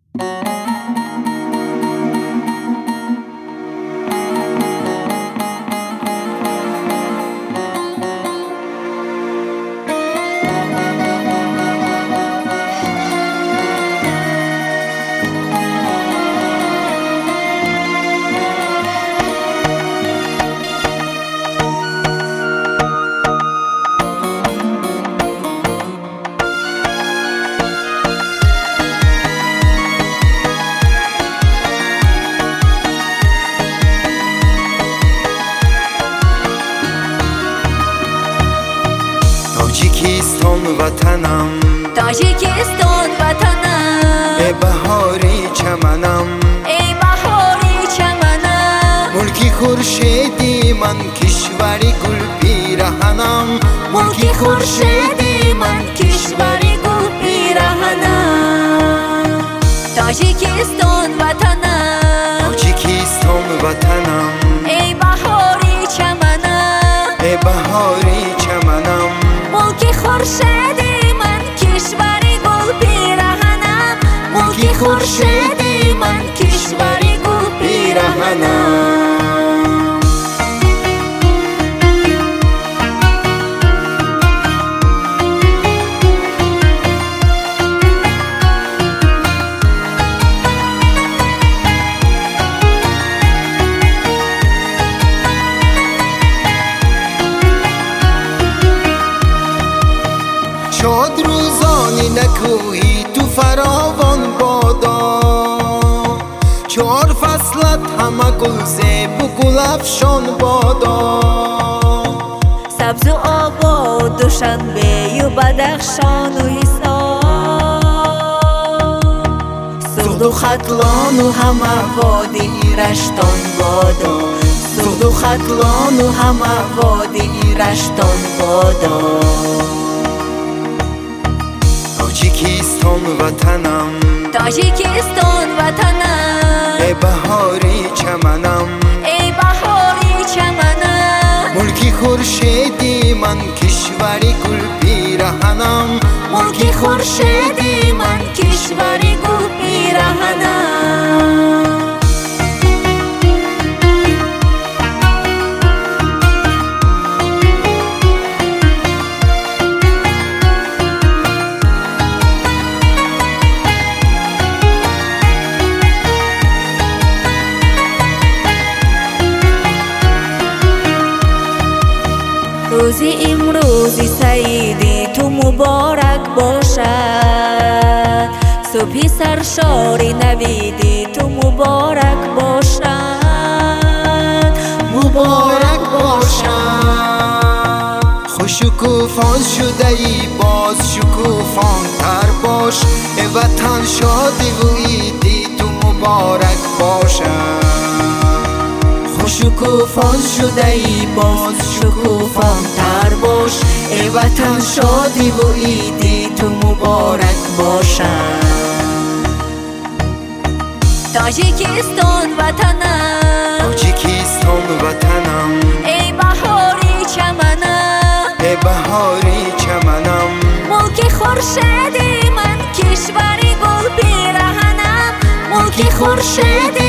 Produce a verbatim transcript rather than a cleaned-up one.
تاجیکستان وطنم، تاجیکستان وطنم، ای بهاری چمنم، ای بهاری چمنم، ملکی خورشیدی من کشوری گل پیرهنم، ملکی خورشیدی من کشوری گل پیرهنم. تاجیکستان وطنم، تاجیکستان وطنم، ای بهاری چمنم، ای بهاری چمنم، ملکی خورشیدی من کشوری گل پیرهنم، ملکی خورشیدی من کشوری گل پیرهنم. شاد روزانی نکویی تو فراوان بادا، چهار فصلت همه گل زیب و گل افشان بادا. سبز و آباد دوشنبه و بدخشان و حصار، سرد و ختلان و همه وادی رشتان بادا، سرد و ختلان و همه وادی رشتان بادا. تاجیکستان وطنم، تاجیکستان وطنم، ای بهاری چمنم، ای بهاری چمنم، ملکی خورشیدی من کشوری گل پیرهنم، ملکی خورشیدی من کشوری گل پیرهنم. روزی امروزی سعیدی تو مبارک باشد، صبحی سرشاری نویدی تو مبارک باشد، مبارک باشد. خوش شکوفان شده ای باز شکوفان تر باش، ای وطن شادی و عیدی تو مبارک باشد. شکوفان شده ای باز شکوفان تر باش، ای وطن شادی و عیدی تو مبارک باشد. تاجیکستان وطنم، تاجیکستان وطنم، ای بهاری چمنم، ای بهاری چمنم، ملکی خورشیدی من کشوری گل پیرهنم، ملکی خورشیدی